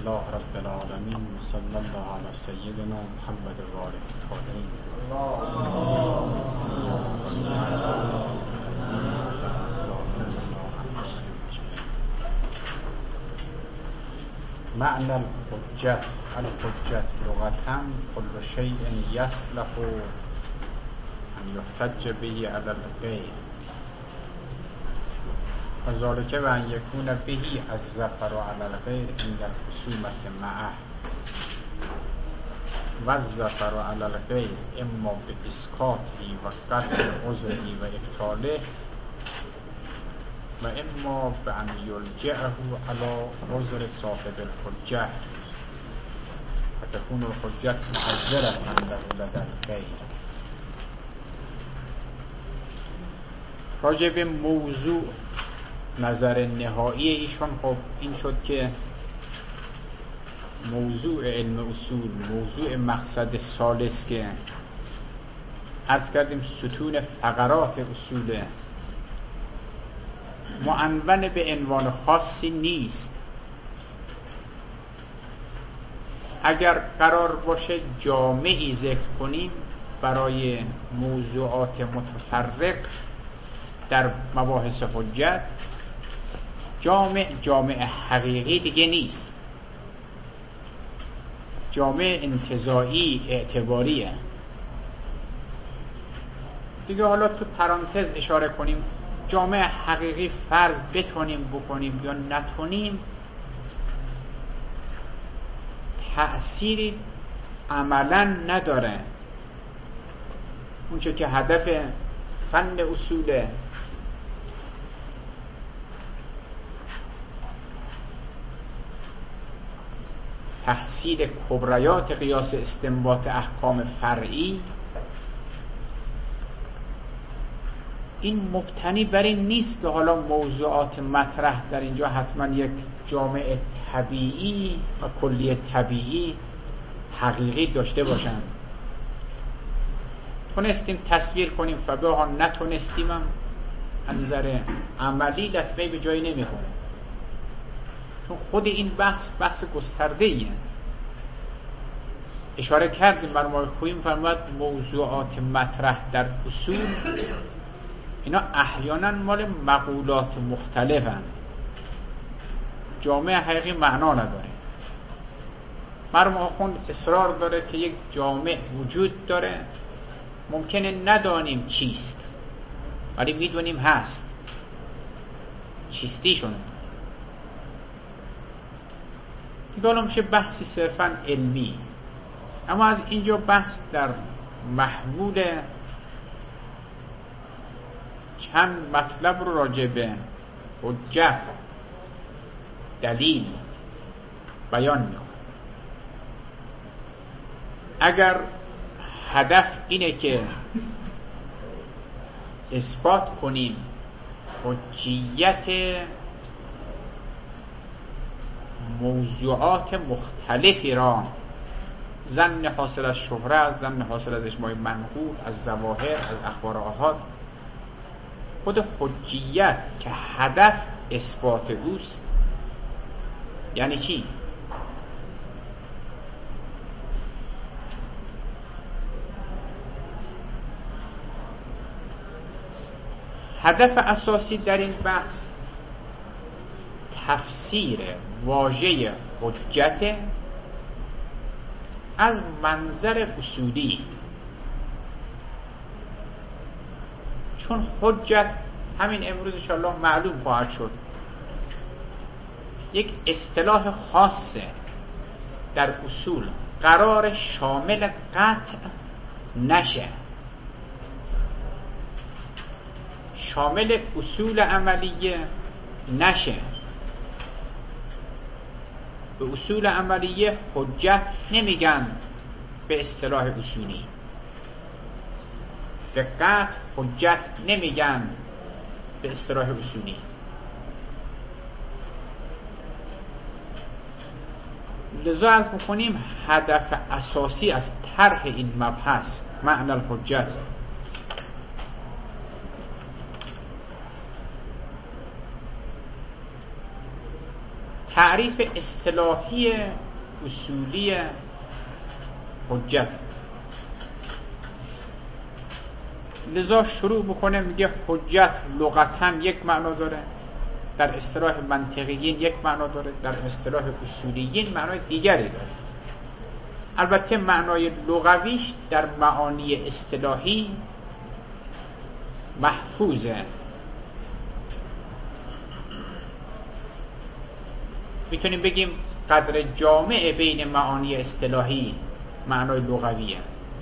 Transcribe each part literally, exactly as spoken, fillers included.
لله رب العالمين وصلى الله على سيدنا محمد وآله الطاهرين. معنى الحجة الحجة لغة كل شيء يصلح أن يحتج به على الغير وذلك بأن يكون به الظفر على الغير عند الخصومة معه، والظفر على الغير إما بإسقاطه وقطع عذره وإبطاله، وإما بأن يلجأه على عذر صاحب الحجة فتكون الحجة معذرة له لدى الغير. راجع به موضوع نظر نهایی ایشان خب این شد که موضوع علم اصول، موضوع مقصد ثالث که عرض کردیم ستون فقرات اصوله، معنون به عنوان خاصی نیست. اگر قرار باشه جامعی ذکر کنیم برای موضوعات متفرق در مباحث حجت، جامع جامع حقیقی دیگه نیست، جامع انتزاعی اعتباریه دیگه. حالا تو پرانتز اشاره کنیم جامع حقیقی فرض بتونیم بکنیم یا نتونیم، تأثیری عملا نداره. اونچه که هدف فن اصوله تحصیل کبریات قیاس استنباط احکام فرعی، این مبتنی بر این نیست که حالا موضوعات مطرح در اینجا حتما یک جامع طبیعی و کلی طبیعی حقیقی داشته باشند. تونستیم تصویر کنیم فبها، نتونستیم هم از نظر عملی لطمه به جایی نمیخوره، چون خود این بحث بحث گسترده ایه. اشاره کردیم بر ما خویم فرمود موضوعات مطرح در اصول اینا احیانا مال مقولات مختلفن، جامع حقیقی معنا نداره. مرحوم آخوند اصرار داره که یک جامع وجود داره، ممکنه ندانیم چیست ولی میدونیم هست، چیستیشونه دیگه. حالا میشه بحثی صرفا علمی، اما از اینجا بحث در محمول چند مطلب رو راجع به حجت دلیل بیان میکنه. اگر هدف اینه که اثبات کنیم حجیت موضوعات مختلفی را، ظن حاصل از شهره، ظن حاصل از اجماع منقول، از ظواهر، از اخبار آحاد، خود حجیت که هدف اثبات اوست یعنی چی؟ هدف اساسی در این بحث تفسیر واژه حجت از منظر اصولی، چون حجت همین امروز انشاءالله معلوم خواهد شد یک اصطلاح خاصه در اصول، قرار شامل قطع نشه، شامل اصول عملیه نشه. به اصول عملیه حجت نمیگن به اصطلاح اصولی، به قطع حجت نمیگن به اصطلاح اصولی. لذا از بکنیم هدف اساسی از طرح این مبحث معنی الحجت تعریف اصطلاحی اصولی حجت. لذا شروع میکنه میگه حجت لغتاً یک معنا داره، در اصطلاح منطقیین یک معنا داره، در اصطلاح اصولیین معنای دیگری داره. البته معنای لغویش در معانی اصطلاحی محفوظه. میتونیم بگیم قدر جامع بین معانی اصطلاحی معنای لغویه.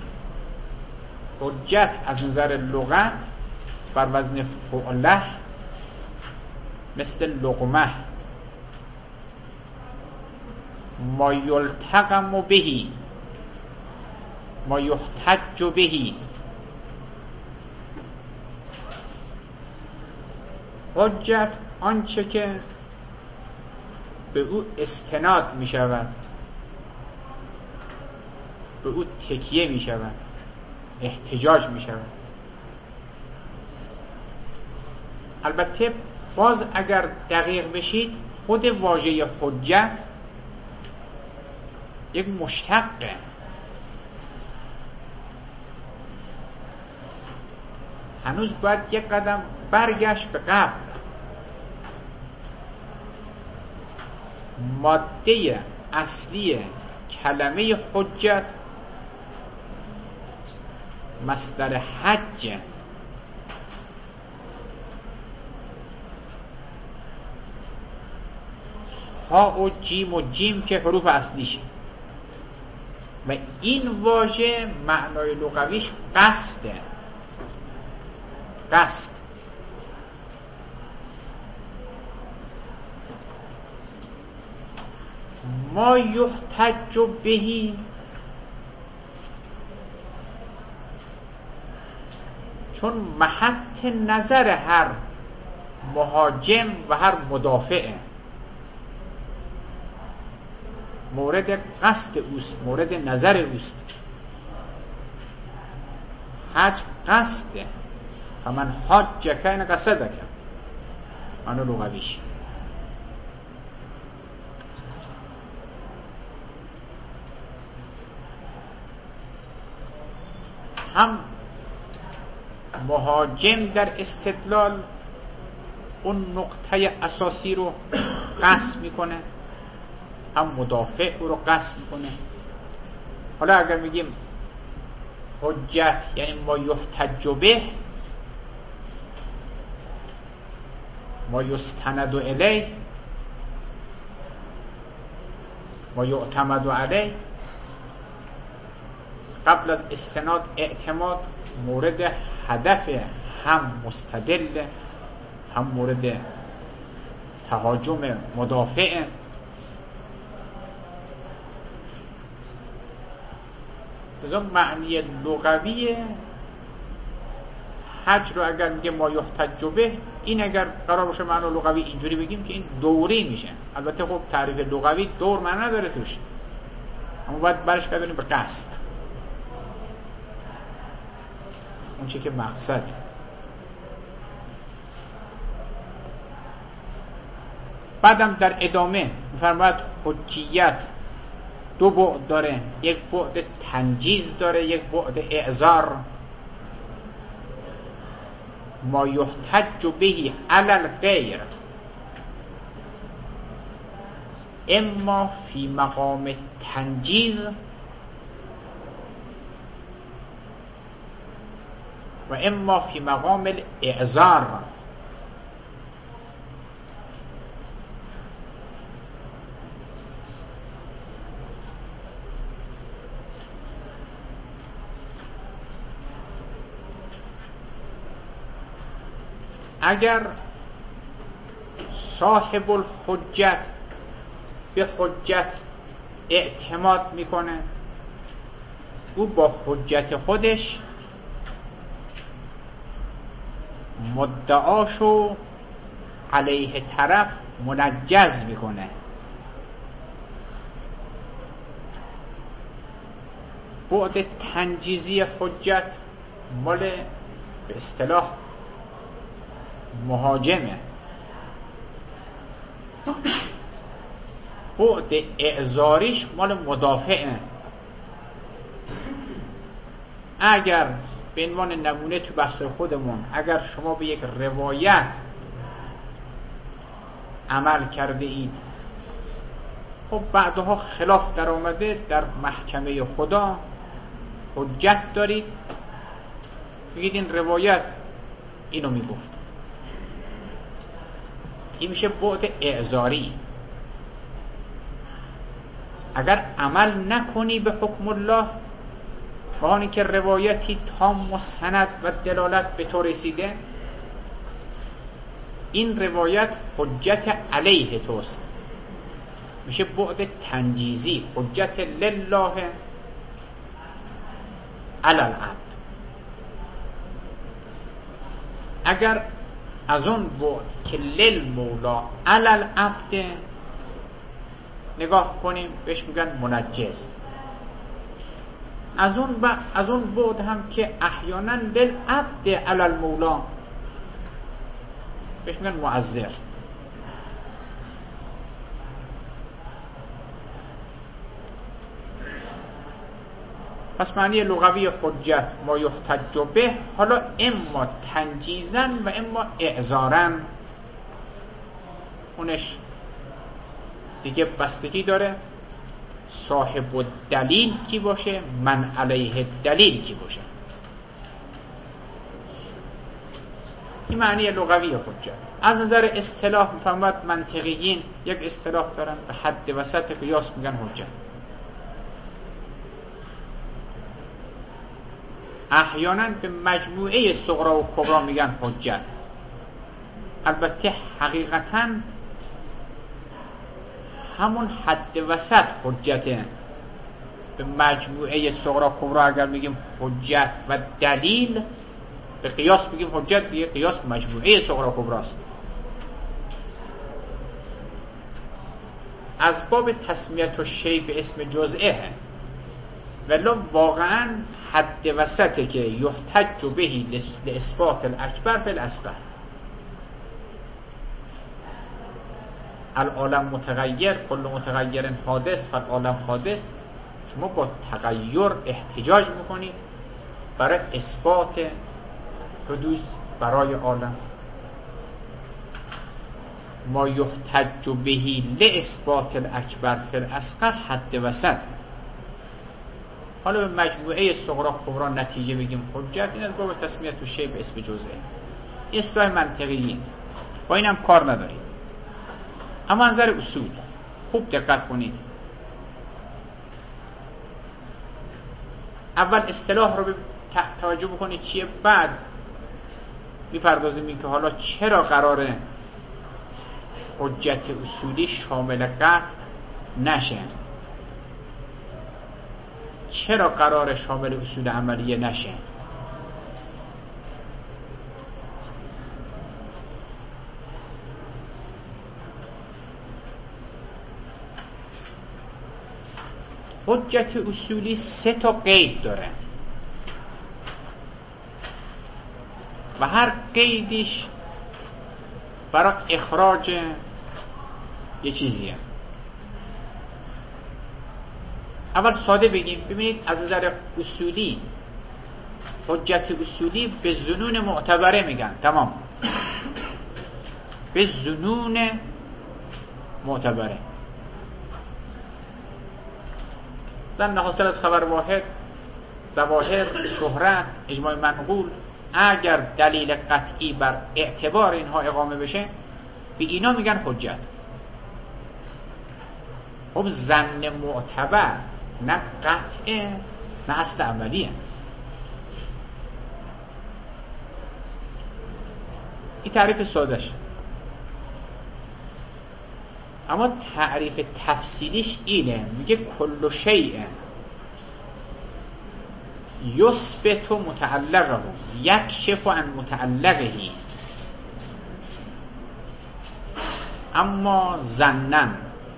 حجت از نظر لغت بر وزن فعله مثل لقمه، ما یلتقم بهی، ما یحتج بهی. حجت آنچه که به او استناد می شود، به او تکیه می شود، احتجاج می شود. البته باز اگر دقیق بشید خود واژه حجت یک مشتقه. هنوز باید یک قدم برگشت به قبل. ماده اصلی کلمه حجت مصدر حج. ها و جیم و جیم که حروف اصلیشه و این واژه معنای لغویش قصده. قصد. ما یحتج بهی چون محط نظر هر مهاجم و هر مدافع مورد قصد اوست، مورد نظر اوست. حج قصده. فمن حاجک این قصدک معنی لغویش. هم مهاجم در استدلال اون نقطه اساسی رو قصد میکنه، هم مدافع او رو قصد میکنه. حالا اگر میگیم حجت یعنی ما یحتج به، ما یستند الیه، ما یعتمد علیه، قبل از استناد اعتماد مورد هدف هم مستدل هم مورد تهاجم مدافع. بذار معنی لغوی حج رو اگر میگه ما یحتج به، این اگر قرار باشه معنی لغوی اینجوری بگیم که این دوری میشه. البته خب تعریف لغوی دور معنی نداره توش، اما باید برش بدونیم به قصد، اون چه که مقصد. بعدم در ادامه میفرماید حجیت دو بعد داره، یک بعد تنجیز داره، یک بعد اعذار. ما یحتج بهی علی الغیر اما فی مقام تنجیز و اما فی مقام الاعذار. اگر صاحب الحجت به حجت اعتماد میکنه، او با حجت خودش مدعاشو علیه طرف منجز میکنه. بعد تنجیزی حجت مال به اصطلاح مهاجمه. بعد اعذاریش مال مدافعه. اگر به عنوان نمونه تو بحث خودمون اگر شما به یک روایت عمل کرده اید، خب بعدها خلاف در آمده در محکمه خدا، حجت دارید، بگید این روایت اینو میگفت، این میشه بعد اعذاری. اگر عمل نکنی به حکم الله، با آنی که روایتی تام و سند و دلالت به تو رسیده، این روایت حجت علیه توست، میشه بعد تنجیزی، حجت لله علی العبد. اگر از اون بعد که للمولا علی العبد نگاه کنیم، بهش میگن منجز. از اون ب... از اون بعد هم که احیانا للعبد علی المولا، بهش میگن معذر. پس معنی لغوی حجت ما یحتج به، حالا اما تنجیزن و اما اعذارن، اونش دیگه بستگی داره صاحب دلیل کی باشه، من علیه دلیل کی باشه. این معنی لغوی حجت. از نظر اصطلاح میفهمد منطقیین یک اصطلاح دارن، به حد وسط قیاس میگن حجت. احیانا به مجموعه صغرا و کبرا میگن حجت. البته حقیقتا همون حد وسط حجته. به مجموعه صغرا کبرا اگر میگیم حجت و دلیل، به قیاس میگیم حجت، دیگه قیاس مجموعه صغرا کبراست. از باب تسمیت و شی به اسم جزئه، ولی واقعا حد وسطه که یحتج بهی لاثبات الاکبر فی الاصغر. العالم متغیر، کل متغیر حادث فالعالم حادث. شما با تغییر احتجاج میکنید برای اثبات حدوث برای عالم. ما یحتج بهی لاثبات الاکبر فی الاصغر حد وسط. حالا به مجموعه صغرا کبرا نتیجه بگیم حجت، این از باب تسمیت و شی به اسم جزئه. این اصطلاح منطقیین، با اینم کار نداریم. اما از نظر اصول خوب دقت کنید. اول اصطلاح رو به توجه بکنید چیه، بعد میپردازیم این که حالا چرا قراره حجت اصولی شامل قطع نشه، چرا قراره شامل اصول عملیه نشه. حجت اصولی سه تا قید داره و هر قیدش برای اخراج یه چیزیه. اول ساده بگیم، ببینید از نظر اصولی حجت اصولی به ظنون معتبره میگن، تمام، به ظنون معتبره. ظن حاصل از خبر واحد، ظواهر، شهرت، اجماع منقول، اگر دلیل قطعی بر اعتبار اینها اقامه بشه، به اینا میگن حجت. خب ظن معتبر نه قطعه نه اصل عملیه. این تعریف سادهش. اما تعریف تفصیلیش اینه، میگه کل شیء یثبت متعلقه یکشف عن متعلقه، اما ظنن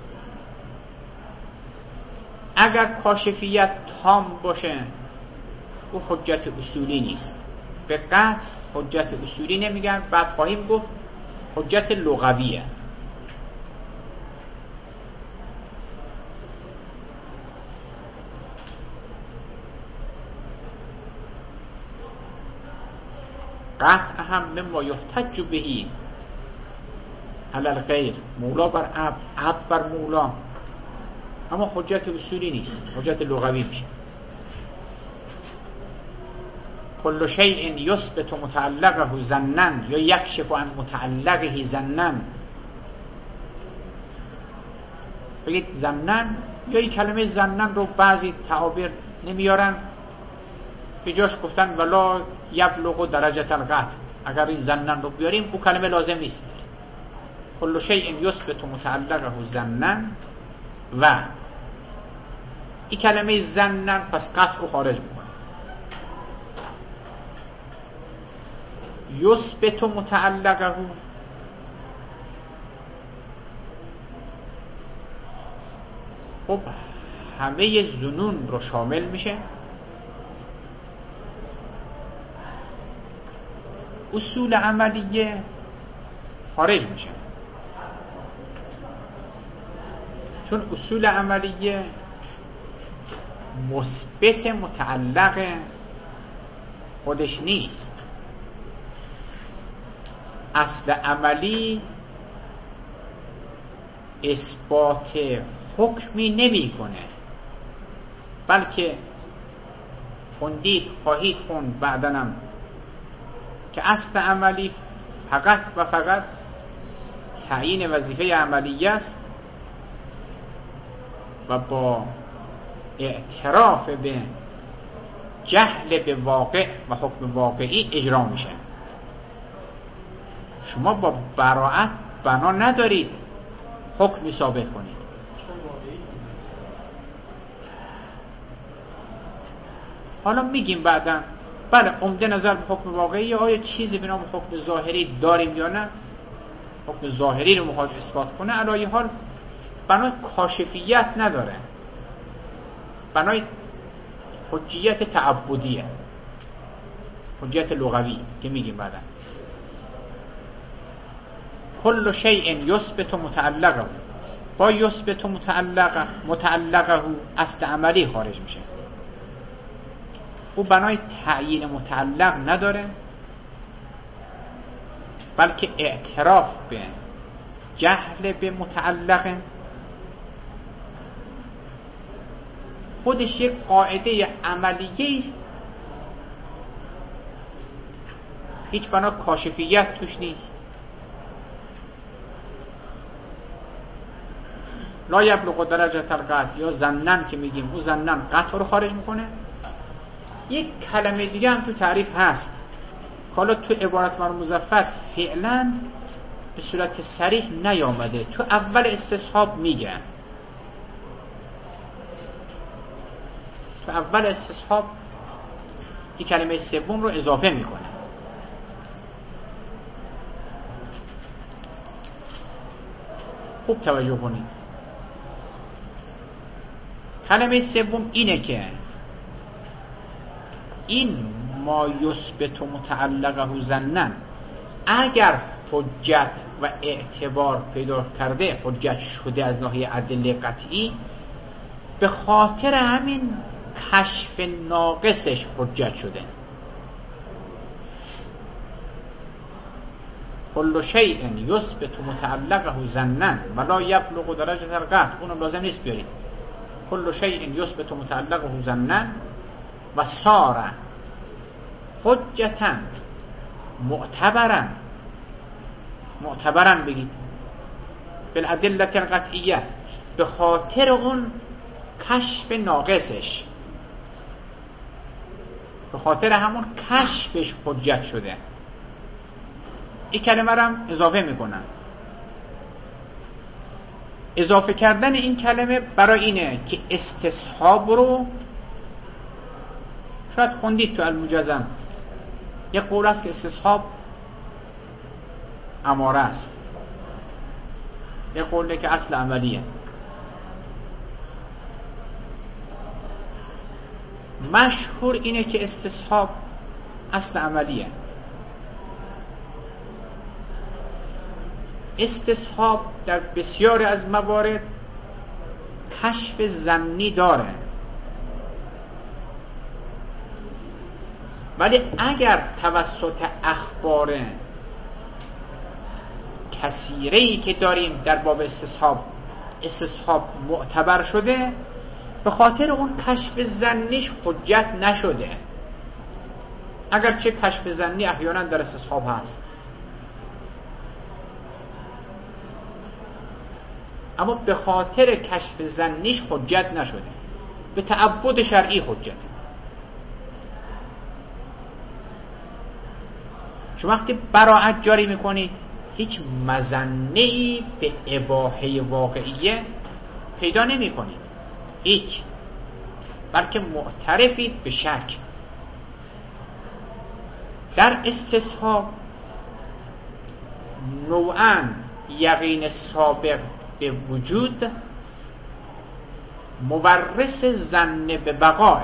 اگر کاشفیت تام باشه او حجت اصولی نیست. به قطع حجت اصولی نمیگن، بعد خواهیم گفت حجت لغویه. القطع هم مما یحتج بهی علی الغیر، مولا بر عبد، عبد بر مولا، اما حجت اصولی نیست، حجت لغوی میشه. کل شیء یثبت متعلقه ظنا یا یکشف عن متعلقه ظنا، بگید ظنا یا این کلمه ظنا رو بعضی تعابیر نمیارن، به جاش گفتن ولا یبلغ درجه القطع، اگر این ظنا رو بیاریم اون کلمه لازم نیست. کل شیء یثبت متعلقه ظنا و این کلمه ظنا پس قطع رو خارج میکنه. یثبت متعلقه خب همه ظنون رو شامل میشه. اصول عملیه خارج میشه، چون اصول عملیه مثبت متعلق خودش نیست. اصل عملی اثبات حکمی نمی کنه، بلکه خوندید خواهید خوند بعدنم که اصل عملی فقط و فقط تعیین وظیفه عملیه است و با اعتراف به جهل به واقع و حکم واقعی اجرا میشه. شما با براءت بنا ندارید حکمی ثابت کنید. حالا میگیم بعدا بله عمده نظر به حکم واقعی، آیا چیزی به نام حکم ظاهری داریم یا نه؟ حکم ظاهری رو میخواد اثبات کنه، علی حال بنای کاشفیت نداره، بنای حجیت تعبدیه، حجیت لغوی که میگیم بعدا. کل شیء یثبت متعلقه، با یثبت متعلقه متعلقه اصل عملی خارج میشه. او بنای تعیین متعلق نداره، بلکه اعتراف به جهل به متعلق خودش یک قاعده عملیه است، هیچ بنا کاشفیت توش نیست. لا یبلغ درجه القطع یا ظنن که میگیم او ظنن قطع رو خارج میکنه. یک کلمه دیگه هم تو تعریف هست که حالا تو عبارت مرموز مظفر فعلا به صورت صریح نیامده، تو اول استصحاب میگن، تو اول استصحاب این کلمه سوم رو اضافه میکنه. خوب توجه کنید. کلمه سوم اینه که این ما یثبت متعلقه ظنا اگر حجت و اعتبار پیدا کرده، حجت شده از ناحیه ادله قطعی، به خاطر همین کشف ناقصش حجت شده. کل شیء یثبت متعلقه ظنا ولا یبلغ درجه القطع، اونم لازم نیست بیارید. کل شیء یثبت متعلقه ظنا و صار حجتا معتبرا، معتبرا بگید بالادله القطعیه، به خاطر اون کشف ناقصش، به خاطر همون کشفش حجت شده. این کلمه رو هم اضافه میکنن. اضافه کردن این کلمه برای اینه که استصحاب رو، شاید خوندید تو المجزم یک قول است که استصحاب اماره است، یک قوله که اصل عملیه. مشهور اینه که استصحاب اصل عملیه. استصحاب در بسیاری از موارد کشف ظنی داره، ولی اگر توسط اخبار کثیره‌ای که داریم در باب استصحاب استصحاب معتبر شده، به خاطر اون کشف ظنیش حجت نشده، اگرچه کشف ظنی احیانا در استصحاب هست، اما به خاطر کشف ظنیش حجت نشده، به تعبد شرعی حجت. شما وقتی براءت جاری میکنید هیچ مظنه‌ای به اباحه واقعیه پیدا نمی کنید، هیچ، بلکه معترفید به شک. در استصحاب نوعاً یقین سابق به وجود مورث ظن به بقاه،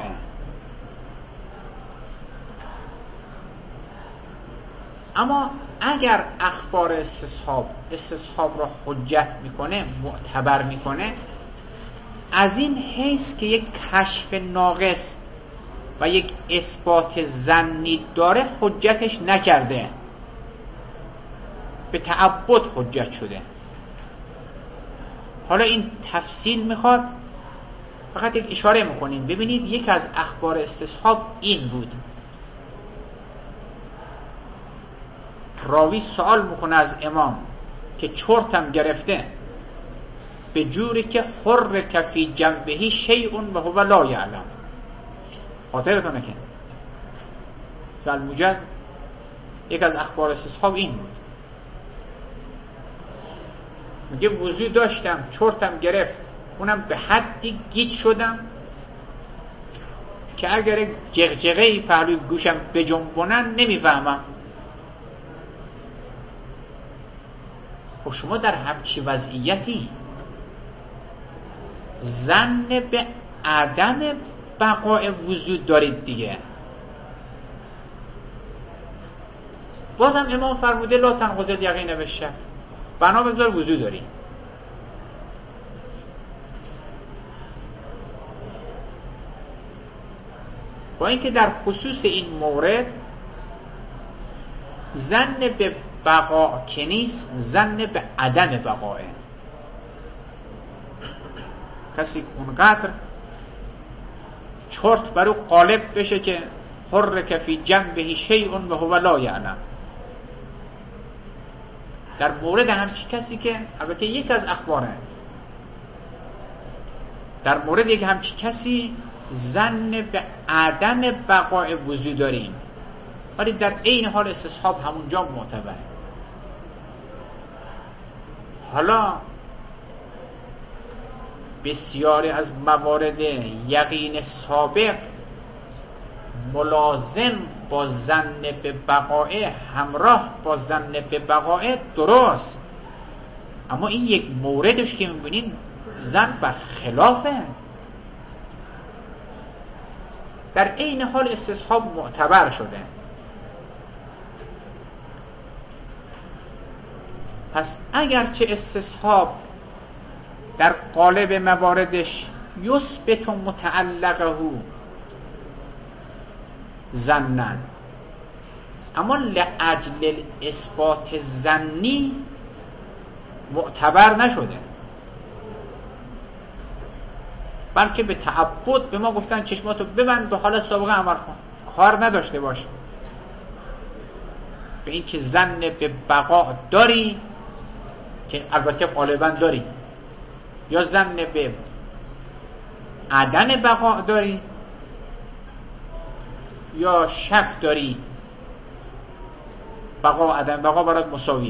اما اگر اخبار استصحاب استصحاب را حجت میکنه، معتبر میکنه، از این حیث که یک کشف ناقص و یک اثبات ظنی داره حجتش نکرده، به تعبد حجت شده. حالا این تفصیل میخواد، فقط یک اشاره میکنیم. ببینید یک از اخبار استصحاب این بود، راوی سوال میکنه از امام که چرتم گرفته، به جوری که حر کفی جنبهی شیء و هو لا یعلم. خاطرتونه که در الموجز یک از اخبار استصحاب این بود، میگه وضو داشتم چرتم گرفت، اونم به حدی گیج شدم که اگر جغجغه‌ای پهلوی گوشم بجنبونن نمیفهمم. خب شما در همچی وضعیتی ظن به عدم بقای وجود دارید دیگه. بازم امام فرموده لا تنقض الیقین بالشک، بنا بگذار وجود داری. با اینکه در خصوص این مورد ظن به بقا که نیست، ظن به عدم بقاه. کسی اونقدر چرت برو غالب بشه که حرک فی جنبه شیء و هو لا یعلم. در مورد همچی کسی که البته یک از اخباره، در مورد یک همچی کسی ظن به عدم بقای وجود داریم، ولی در این حال استصحاب همونجا معتبره. حالا بسیاری از موارد یقین سابق ملازم با ظن به بقای، همراه با ظن به بقای درست، اما این یک موردش که میبینین ظن بر خلافه، در این حال استصحاب معتبر شده. پس اگرچه استصحاب در قالب مواردش یثبت متعلقه ظنن، اما لاجل اثبات ظنی معتبر نشده، بلکه به تعبد به ما گفتن چشماتو ببند به حالت سابقه عمل کن، کار نداشته باش به این که ظن به بقا داری، که البته غالبا داری، یا ظن به عدم بقا داری، یا شک داری، بقا و عدم بقا برات مساویه.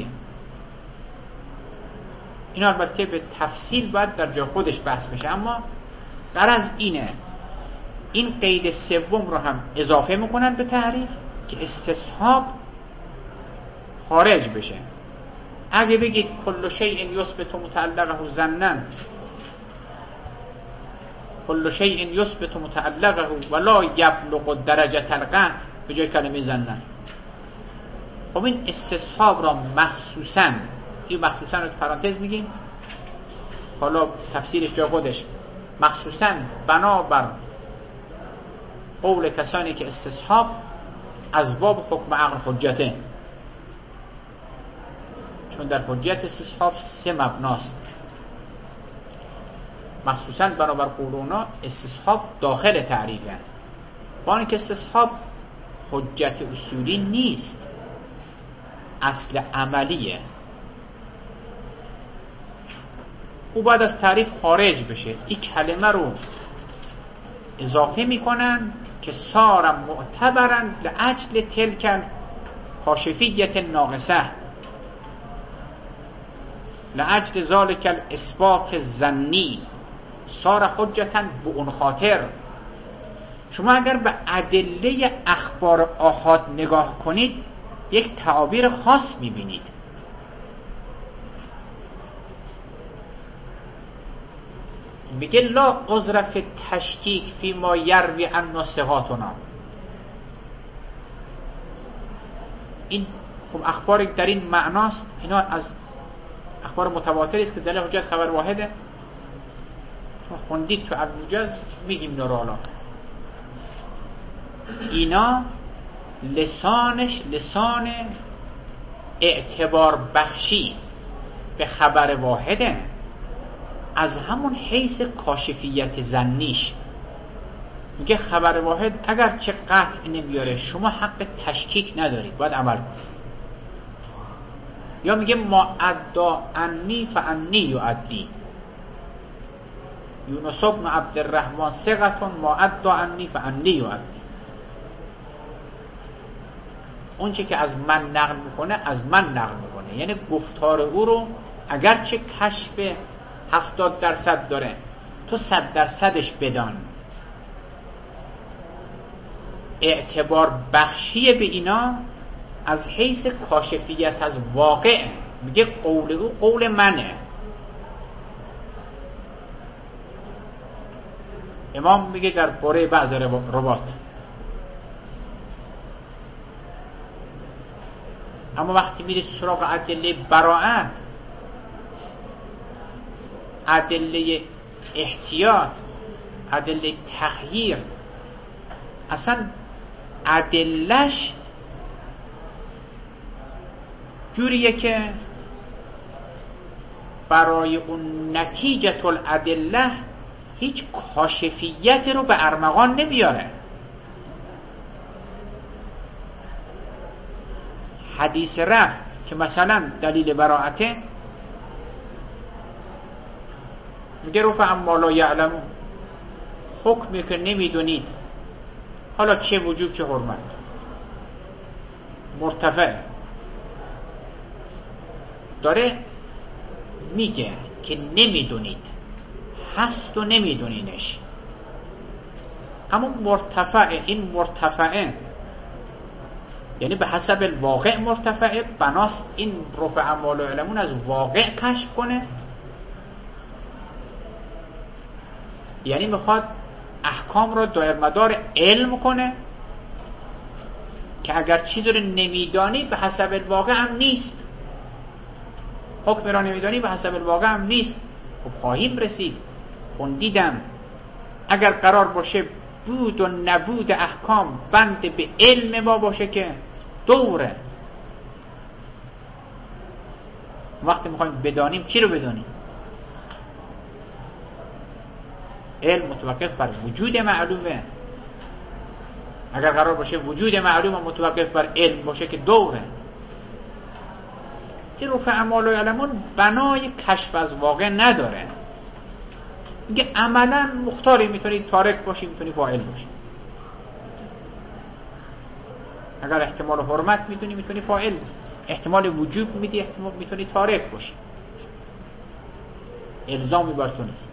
این البته به تفصیل باید در جای خودش بحث بشه، اما غرض اینه این قید سوم رو هم اضافه میکنن به تعریف که استصحاب خارج بشه. اگه بگید کل شیء یثبت متعلقه ظنا، کل شیء یثبت متعلقه ولا یبلغ درجه القطع به جای کلمه ظنا، خب این استصحاب را مخصوصا، این مخصوصا رو پرانتز میگیم، حالا تفسیرش جا خودش، مخصوصا بنابر قول کسانی که استصحاب از باب حکم عقل حجته، چون در حجت استصحاب سه مبناست، مخصوصا بنابر قورونا استصحاب داخل تعریفه، با اینکه استصحاب حجت اصولی نیست، اصل عملیه، او باید از تعریف خارج بشه. این کلمه رو اضافه میکنن که صار معتبرا لأجل تلک کاشفیت ناقصه، لأجل ذلك الاثبات الظنی صار حجتا به اون خاطر. شما اگر به ادله اخبار آحاد نگاه کنید یک تعابیر خاص میبینید. میگه لا عذر فی تشکیک فی ما یروی عنا ثقاتنا. این خب اخبار در این معناست، اینا از اخبار متواتری است که دلیل حجت خبر واحده. شما خوندید تو ابوجز میگیم نورالا اینا لسانش لسان اعتبار بخشی به خبر واحده، از همون حیث کاشفیت ظنیش. میگه خبر واحد اگر چه قطع نمیاره شما حق تشکیک ندارید، باید عمل کنید. یا میگه ما ادعا انی فانی یؤدی، یونس بن عبدالرحمن ثقة ما ادعا انی فانی یؤدی. اون چه که از من نقل میکنه از من نقل میکنه، یعنی گفتار او رو اگرچه کشف هفتاد درصد داره تو صد درصدش بدان. اعتبار بخشی به اینا از حیث کاشفیت از واقع. میگه قول او قول منه. امام میگه در باره بعض روات، اما وقتی میره سراغ ادله براءت، ادله احتیاط، ادله تخییر، اصلا ادلهش جوریه که برای اون نتیجه الادله هیچ کاشفیت رو به ارمغان نمیاره. حدیث رفع که مثلا دلیل براءته، میگه رفع اما لا یعلمون، حکمی که نمیدونید، حالا چه وجوب چه حرمت، مرتفع داره میگه که نمیدونید، هست و نمیدونینش. اما مرتفع، این مرتفعه یعنی به حسب الواقع مرتفعه، بناست این رفع اما لا یعلمون از واقع کشف کنه. یعنی میخواد احکام رو دایر مدار علم کنه که اگر چیزی رو نمیدانی به حسب الواقع هم نیست، حکم را نمیدانی به حسب الواقع هم نیست. خب خواهیم رسید، خوندیدم اگر قرار باشه بود و نبود احکام بند به علم ما باشه که دوره. وقتی میخوایم بدانیم چی رو بدانیم؟ علم متوقف بر وجود معلومه. اگر قرار باشه وجود معلوم و متوقف بر علم باشه که دوره. این رفع اما لا یعلمون بنای کشف از واقع نداره. میگه عملا مختاری، میتونی تارک باشی، میتونی فاعل باشی. اگر احتمال حرمت میدونی میتونی فاعل باشی، احتمال وجوب میدی احتمال میتونی تارک باشی، الزامی بر تو نیست.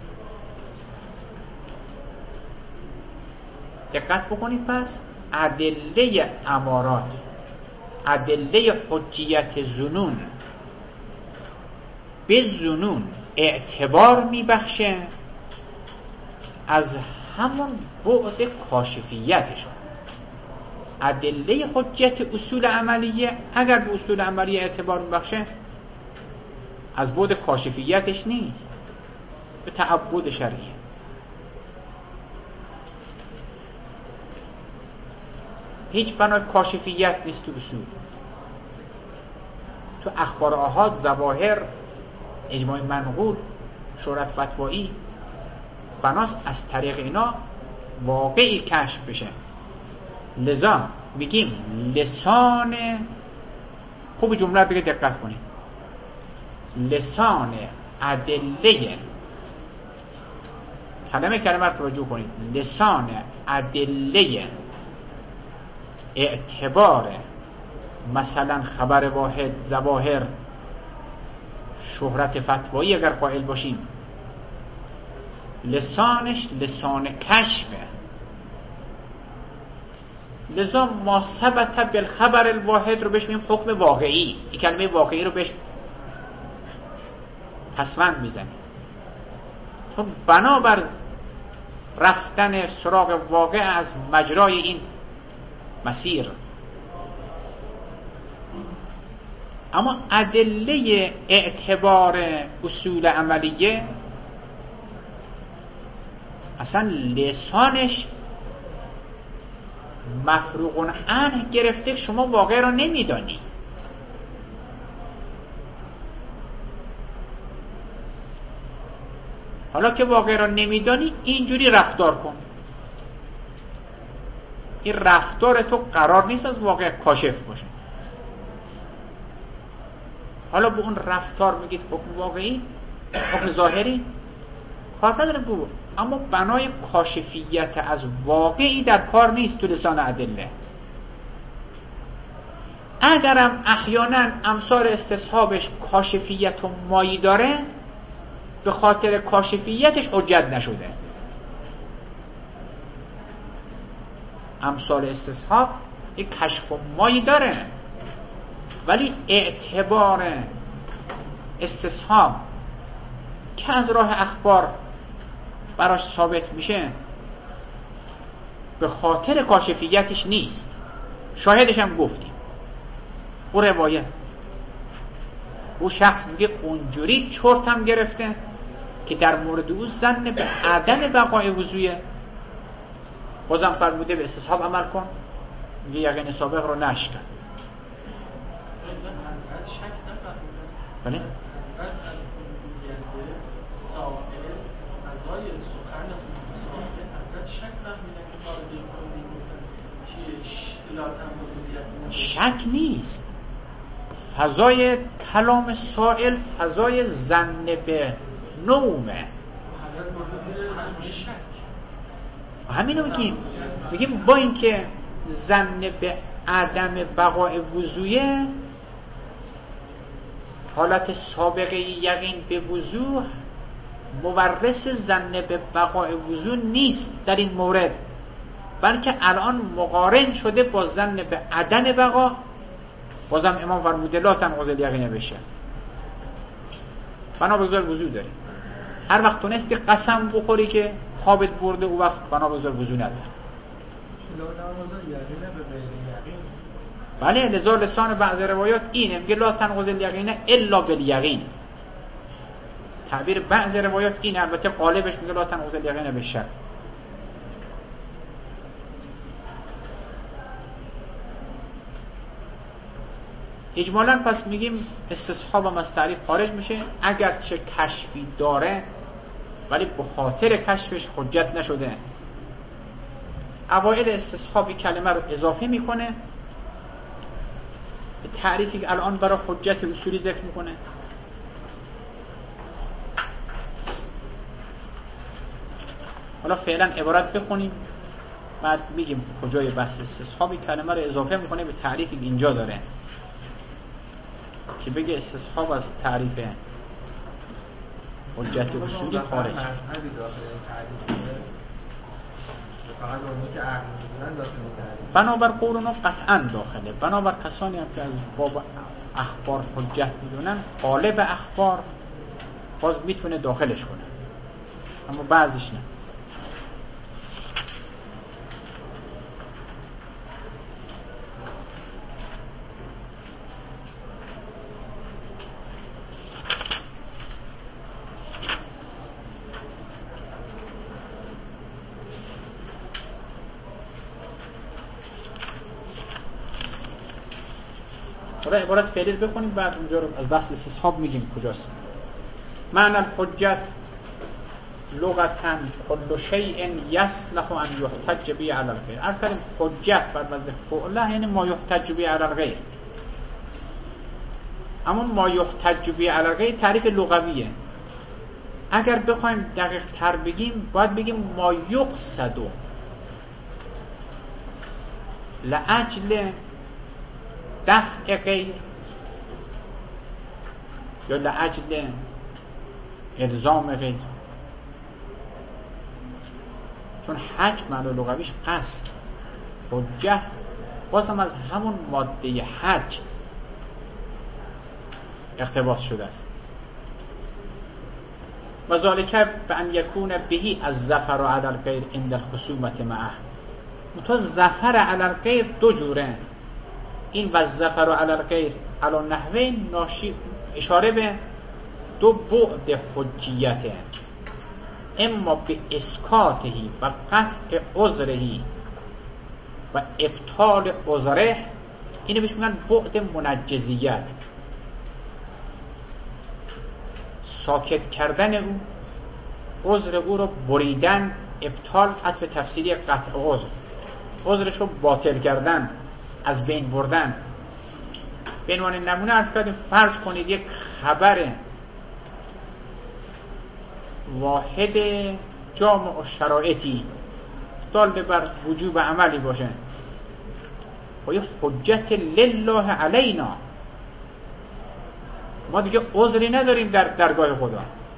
دقت بکنید. پس ادله امارات، ادله حجیت ظنون به ظنون اعتبار میبخشه از همون بعد کاشفیتشون. ادله حجت اصول عملیه اگر به اصول عملیه اعتبار میبخشه از بعد کاشفیتش نیست، به تعبد شرعیه. هیچ بنای کاشفیت نیست تو اصول. تو اخبار آحاد، ظواهر، اجماع منقول، شهرت فتوایی، بناست از طریق اینا واقعی کشف بشه. لذا میگیم لسان، خوب جمله دیگه دقت کنید، لسان ادله، کلمه کلمه رو توجه کنید، لسان ادله اعتبار مثلا خبر واحد، ظواهر، شهرت فتوایی اگر قائل باشیم، لسانش لسان کشفه. لذا ما ثبت بالخبر الواحد رو بهش میگیم حکم واقعی. این کلمه واقعی رو بهش پسوند میزنیم، چون بنابر رفتن سراغ واقع از مجرای این مسیر. اما ادله اعتبار اصول عملیه اصلا لسانش مفروغ عنه گرفته، شما واقع را نمیدانی. حالا که واقع را نمیدانی اینجوری رفتار کن. این رفتار تو قرار نیست از واقع کاشف باشه. حالا به اون رفتار میگید حکم واقعی، حکم ظاهری، کار نداره بگو، اما بنای کاشفیت از واقعی در کار نیست تو لسان ادله. اگرم احیانا امثال استصحابش کاشفیت و مایی داره، به خاطر کاشفیتش حجت نشده. امثال استصحاب یک کشف و مایی داره، ولی اعتبار استصحاب که از راه اخبار براش ثابت میشه به خاطر کاشفیتش نیست. شاهدش هم گفتیم او روایت، او شخص میگه اونجوری چرتم گرفته که در مورد او ظن به عدم بقای وضویه، بازم فرموده به استصحاب عمل کن، میگه یقین سابق رو نشکن. بله؟ شک نیست. فضای کلام سائل فضای ظن به نومه. همینو میگیم میگیم با اینکه ظن به عدم بقای وضویه، حالت سابقه یقین به وضوح مورث ظن به بقای وضوح نیست در این مورد، بلکه الان مقارن شده با ظن به عدم بقا. بازم امام فرموده لا تنقض الیقین بشه، بنا بگذار وضو داری. هر وقت تونستی قسم بخوری که خوابت برده، او وقت بنا بگذار وضو نداری. بله، لذا لسان بعض روایات اینه، میگه لا تنقض الیقین الا بالیقین. تعبیر بعض روایات اینه، البته قالبش میگه لا تنقض الیقین بالشک. اجمالاً پس میگیم استصحاب هم از تعریف خارج میشه، اگر چه کشفی داره ولی به خاطر کشفش حجت نشده. اوائل استصحابی کلمه رو اضافه میکنه به تعریفی که الان برای حجت اصولی ذکر میکنه. حالا فعلا عبارت بخونیم، بعد میگیم کجای بحث استصحابی کلمه رو اضافه میکنه به تعریفی که اینجا داره، که بگه استصحاب از تعریف حجت اصولی خارج. بنابر قول اونا قطعا داخله، بنابر کسانی هم که از باب اخبار حجت میدونن، غالب اخبار باز میتونه داخلش کنه، اما بعضیش نه. حالا عبارت فعلی رو بخونیم بعد اونجا رو از بحث استصحاب میگیم کجاست. معنی الحجت لغتاً کل شیء یصلح ان یحتج به علی الغیر. از کلمه حجت بر وزن فعله یعنی ما یحتج به علی الغیر. اما ما یحتج به علی الغیر تعریف لغویه. اگر بخوایم دقیق تر بگیم باید بگیم ما یقصد لأجل دفع غیر یا لأجل الزام غیر. چون حج معنی لغویش قصد، حجه بازم از همون ماده حج اقتباس شده است. و ذالک بأن یکون بهی از ظفر علی الغیر عند الخصومة معه. تو ظفر علی الغیر دو جوره، این و ظفر علی الغیر علی نحوین ناشی اشاره به دو بعد حجیته، اما به اسکاتهی و قطع عذرهی و ابطال عذره. اینو بهش میگن بعد منجزیت، ساکت کردن او، عذر او رو بریدن. ابطال عطف تفسیری قطع عذر، عذرش رو باطل کردن، از بین بردن. به عنوان نمونه عرض کردیم فرض کنید یک خبر واحد جامع و شرایطی دال بر وجوب عملی باشه و یه حجت لله علینا، ما دیگه عذری نداریم در درگاه خدا،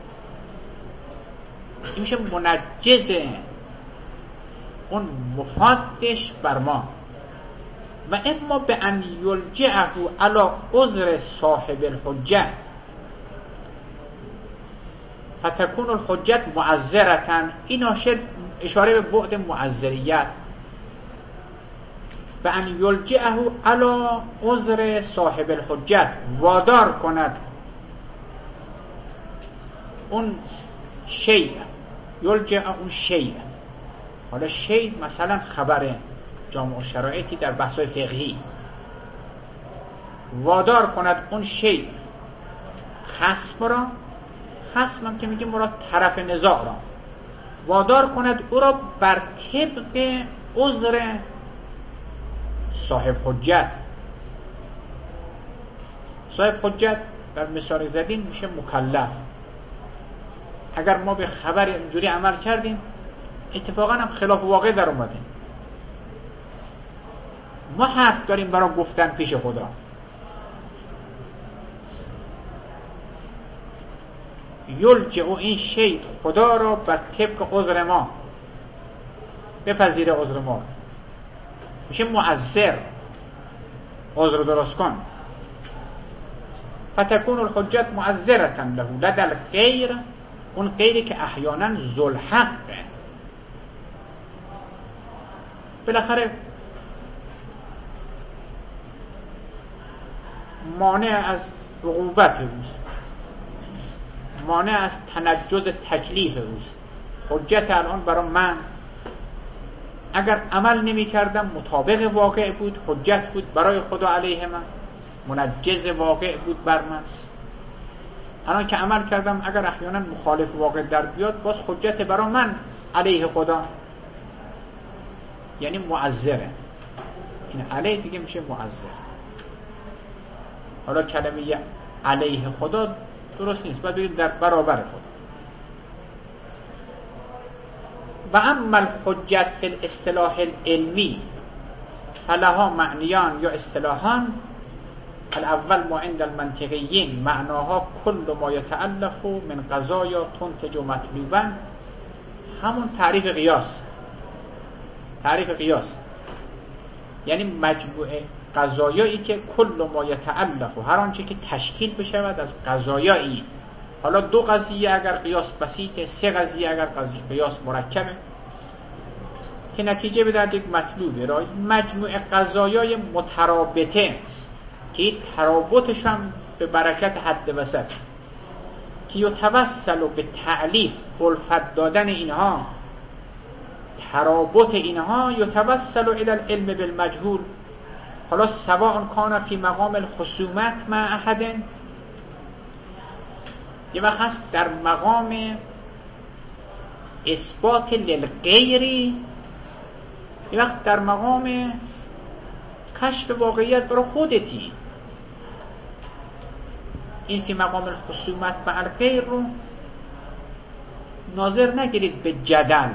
این میشه منجزه، اون مفادش بر ما. و اما به ان یلجعه علی عذر صاحب الحجه فتکون الحجت معذرة. این اشاره به بعد معذریت. به ان یلجعه علی عذر صاحب الحجت، وادار کند اون شیء، یلجع اون شیء. حالا شیء مثلا خبر جامع شرایطی در بحث‌های فقهی، وادار کند اون شیء خصم را، خصم هم که میگه مراد طرف نزاع را، وادار کند او را بر طبق عذر صاحب حجت. صاحب حجت در مثال زدین میشه مکلف. اگر ما به خبر اینجوری عمل کردیم اتفاقا هم خلاف واقع در اومده، ما حق داریم برای گفتن پیش خدا. یلجئ این شیء، خدا را بر طبق عذر ما بپذیره، عذر ما میشه معذر، عذر درست کن. فتکون الحجت معذرة له لدى الغیر، اون غیری که احیانا ذوالحقه، بالاخره مانع از عقوبت اوست، مانع از تنجز تکلیف اوست. حجت الان برای من اگر عمل نمی کردم مطابق واقع بود، حجت بود برای خدا علیه من، منجز واقع بود بر من. الان که عمل کردم اگر احیانا مخالف واقع در بیاد، باز حجت برای من علیه خدا، یعنی معذره. این علیه دیگه میشه معذر. حالا کلمه علیه خدا درست نیست، باید بگیم در برابر خدا. و اما الحجت فی الاصطلاح العلمی فلها معنیان یا اصطلاحان. الاول ما عند المنطقیین معناها کل ما یتألف من قضایا تنتج مطلوبا، همون تعریف قیاس. تعریف قیاس یعنی مجموعه قضایایی که کل ما یتألف، هر آنچه که تشکیل بشود از قضایایی. حالا دو قضیه اگر قیاس بسیطه، سه قضیه اگر قیاس مرکبه، که نتیجه به در یک مطلوبه را مجموعه قضایای مترابطه که ترابطش هم به برکت حد وسط، که یتوسل به تألیف، الفت دادن اینها، ترابط اینها، یتوسل الی العلم بالمجهول، حالا سواء کان فی مقام الخصومت مع احد، یه وقت هست در مقام اثبات للغیری، یه وقت در مقام کشف واقعیت برای خودتی. این فی مقام الخصومت مع الغیر رو ناظر نگیرید به جدل،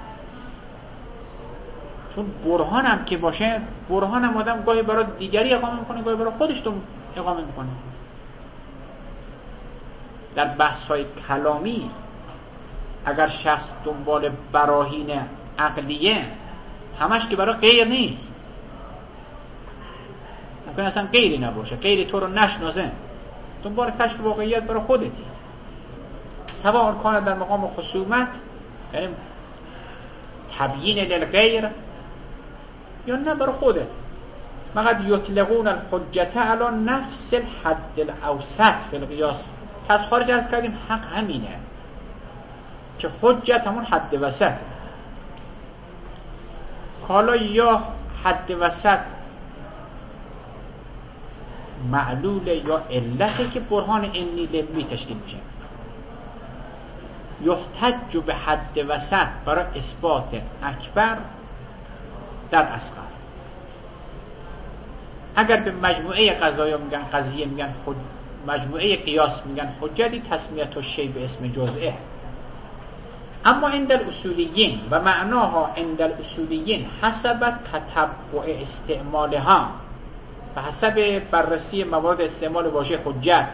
چون برهان هم که باشه، برهان هم آدم گاهی برای دیگری اقامه میکنه، گاهی برای خودش تو اقامه میکنه. در بحث‌های کلامی اگر شخص دنبال براهین عقلیه، همش که برای غیر نیست، ممکن اصلا غیری نباشه، غیری تو رو نشناسه، دنبال کشف واقعیت برای خودتی. سواء کان در مقام خصومت یعنی تبیین للغیر، یا نه برای خودت. مقد یطلقون الحجت علی نفس الحد الاوسط فی القیاس. پس خارج از کردیم حق همینه که حجت همون حد وسط، حالا یا حد وسط معلول یا علته که برهان انی لمی تشکیل میشه. یحتج به حد وسط برای اثبات اکبر در اصغر. اگر به مجموعه قضایا میگن قضیه میگن حج... مجموعه قیاس میگن حجتی، تسمیت الشیء به اسم جزئه. اما عند الاصولیین و معناها عند الاصولیین حسب تتبع استعمالها، و حسب بررسی موارد استعمال واژه حجت،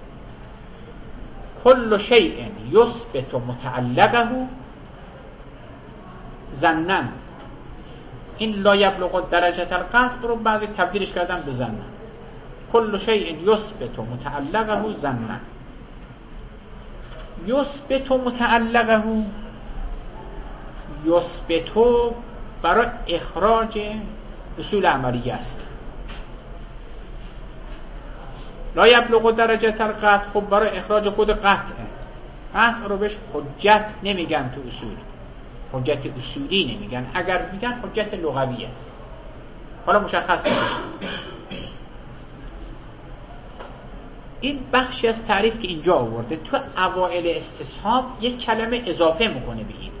کل شیء یثبت متعلقه ظنا. این لا یبلغ درجه القطع رو بعضی تبدیلش کردن به ظنا. کل شیء یثبت متعلقه ظنا. یثبت متعلقه، یثبت برای اخراج اصول عملیه است. لا یبلغ درجه القطع، خب برای اخراج خود قطعه. قطع رو بهش حجت نمیگن تو اصول، حجت اصولی نمیگن، اگر میگن حجت لغویه. حالا مشخص میشه. این بخشی از تعریف که اینجا آورده، تو اوائل استصحاب یک کلمه اضافه میکنه به این.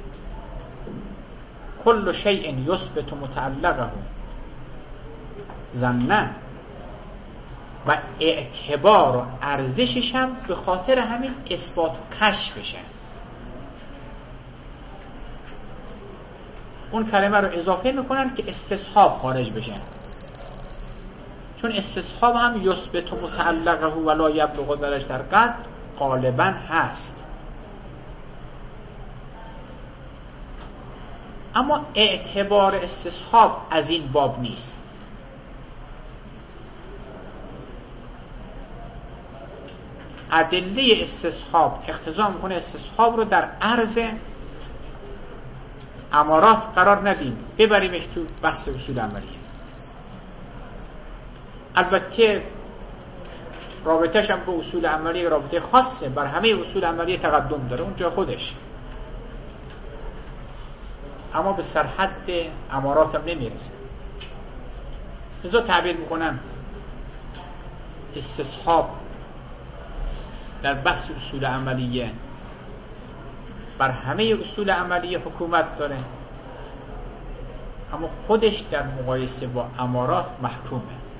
کل شیء یثبت متعلقه ظنا، و اعتبار و ارزشش هم به خاطر همین اثبات و کشفشه. اون کلمه رو اضافه میکنن که استصحاب خارج بشه، چون استصحاب هم یثبت متعلقه و لا یبلغ درجه القطع غالبا هست. اما اعتبار استصحاب از این باب نیست. ادله استصحاب اقتضا میکنه استصحاب رو در عرض امارات قرار ندیم، ببریمش تو بحث اصول عملیه. البته رابطه‌ش هم به اصول عملیه رابطه خاصه، بر همه اصول عملیه تقدم داره اونجا خودش، اما به سرحد امارات هم نمیرسه. لذا تعبیر میکنن استصحاب در بحث اصول عملیه بر همه اصول عملیه حکومت داره، اما خودش در مقایسه با امارات محکومه.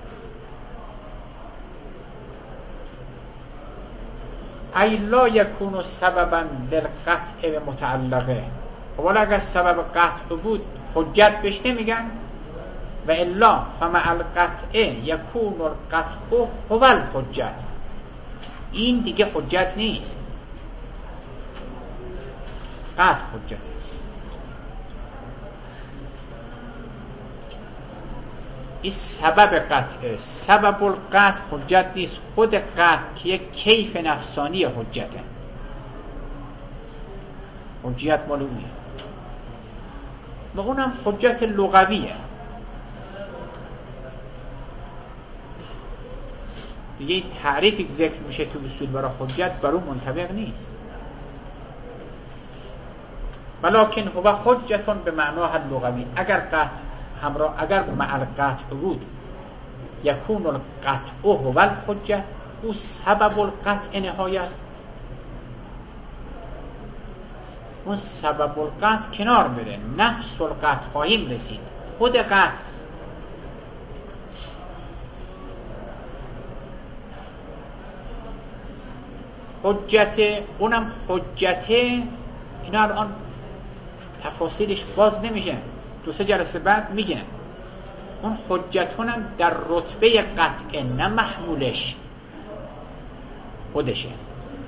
ای لا یکون سببا للقطع و متعلقه. ولی اگر سبب قطع بود حجت بهش نمیگن. و الا فمع القطع یکون القطع هو الحجت. این دیگه حجت نیست، قطع حجت. این سبب قطعه، سبب القطع حجت نیست، خود قطع که یک کیف نفسانی حجته. حجت مال اونه و اونم حجت لغویه. دیگه این تعریفی که ذکر میشه تو اصول برای حجت بر اون منطبق نیست. ولکن هو حجتون به معناها اللغوی. اگر قطع همراه، اگر مع القطع بود یکون القطع هو الحجت، او سبب القطع نهایت. اون سبب القطع کنار بره، نفس القطع خواهیم رسید، خود قطع. حجت، اونم حجت، اینا الان تفاصیلش باز نمیشه، دو سه جلسه بعد میگن. اون حجتونم در رتبه قطع، نه محمولش، خودشه.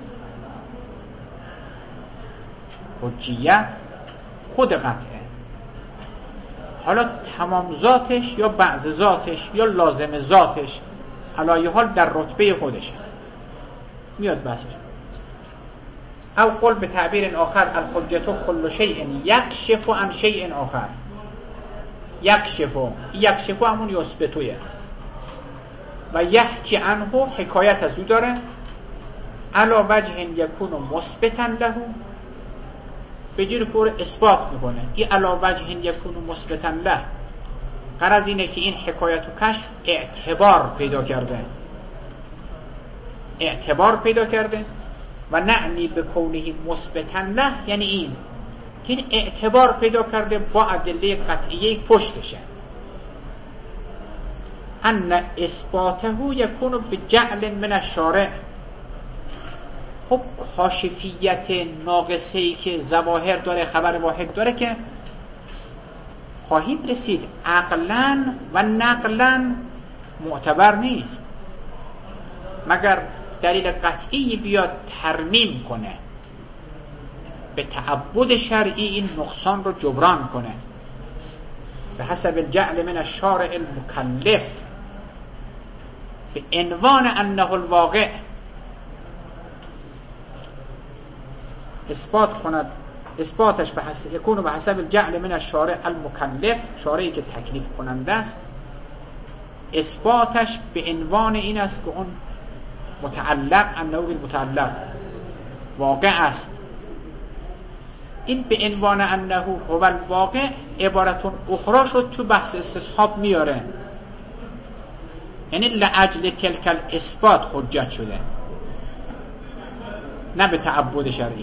حجیت خود قطعه، حالا تمام ذاتش یا بعض ذاتش یا لازم ذاتش، علایه حال در رتبه خودشه. میاد بحثش. او قل به تعبیر آخر الحجت کل شیء یکشف عن شیء آخر. یکشف، یکشف همون یثبتوه و یحکی عنه حکایت از او داره. علی وجه یکون مثبتا له، به جور پر اثبات میکنه. این علی وجه یکون مثبتا له، غرض اینه که این حکایت و کشف اعتبار پیدا کرده، اعتبار پیدا کرده. و نعنی به کونه مثبتا له، یعنی این که این اعتبار پیدا کرده با ادله قطعیه پشتشه. ان اثباته یکون بجعل من الشارع. خب کاشفیت ناقصه‌ای که ظواهر داره، خبر واحد داره، که خواهیم رسید عقلاً و نقلاً معتبر نیست مگر دلیل قطعی بیاد ترمیم کنه، به تعبد شرعی این نقصان رو جبران کنه، به حسب الجعل من الشارع المکلف، به عنوان انه الواقع اثبات کند. اثباتش به حسب یکون به حسب الجعل من الشارع المکلف، شارعی که تکلیف کننده است. اثباتش به عنوان این است که اون متعلق، انه بالمتعلق واقع است. این به عنوان انه هو الواقع عبارتون اخرى شد تو بحث استصحاب میاره، یعنی لأجل تلک الاثبات حجت شده، نه به تعبد شرعی.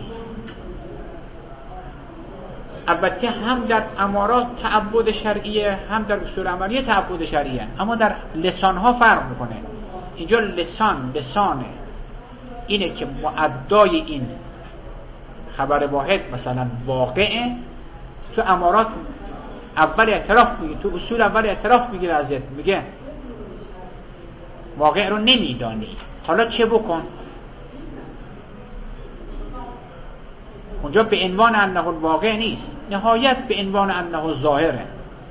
البته هم در امارات تعبد شرعیه، هم در اصول عملیه تعبد شرعیه، اما در لسان ها فرق میکنه. اینجا لسان لسانه اینه که معدای این خبر واحد مثلا واقعه، تو امارات اول اعتراف میگه، تو اصول اول اعتراف میگیره ازت، میگه واقع رو نمیدانی، حالا چه بکن؟ اونجا به عنوان انه واقع نیست، نهایت به عنوان انه ظاهره،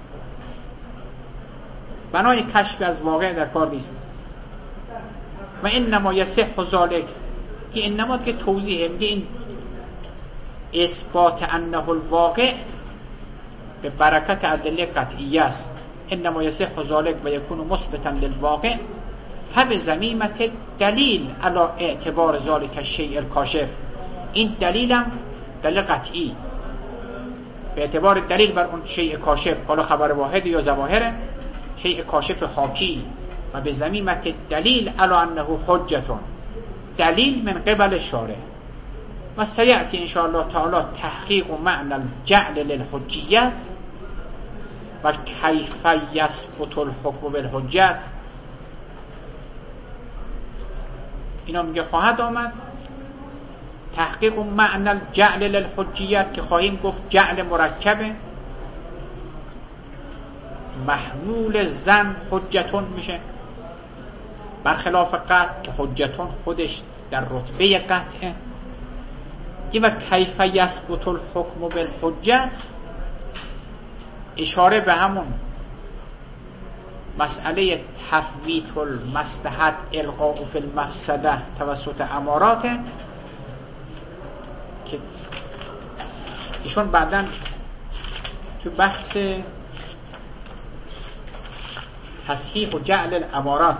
بنای کشف از واقع در کار نیست. و انما یصح ذلک، این انما که توضیحه، میگه این اثبات انه الواقع به برکت ادله قطعیه است. انما یصح ذلک و یکون مثبتا للواقع فبضمیمة دلیل علی اعتبار ذلک الشیء الکاشف. این دلیلم دلیل قطعی به اعتبار دلیل بر اون شیء کاشف، حالا خبر واحد یا ظواهره، شیء کاشف حاکی. و به ضمیمة دلیل علی انه حجتون، دلیل من قبل شارع. و سیأتی انشاءالله تعالی تحقیق و معنی الجعل للحجیت و کیف یثبت الحکم بالحجت. اینا میگه خواهد آمد تحقیق و معنی الجعل للحجیت، که خواهیم گفت جعل مرکبه، محمول زن حجتون میشه، برخلاف قطع که حجتون خودش در رتبه قطعه. این و کیف یثبت الحکم بالحجت اشاره به همون مسئله تفویت المصلحت الغاء فی المفسده توسط امارات، که ایشون بعداً تو بحث تصحیح و جعل الامارات،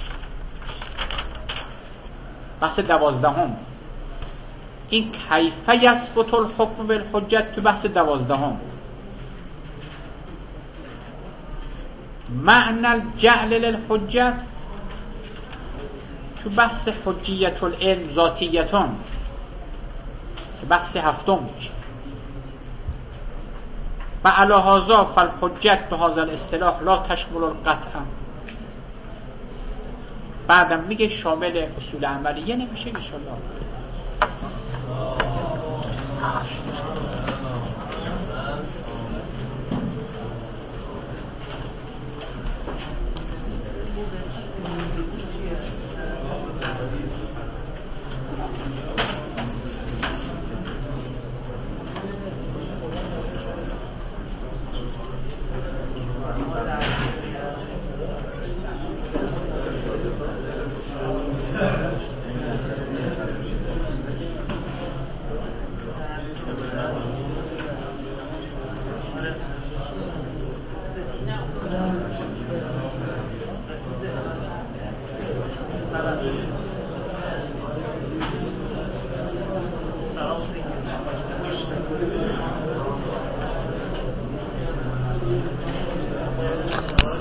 بحث دوازدهم، این کیف یثبت الحکم بالحجت تو بحث دوازدهم معنی الجعل للحجت تو بحث حجیت العلم ذاتیتون که بحث هفتم میشه و علی هذا فالحجت به هذا الاصطلاح لا تشمل القطع. بعدم میگه شامل اصول عملیه نمیشه ان شاء الله.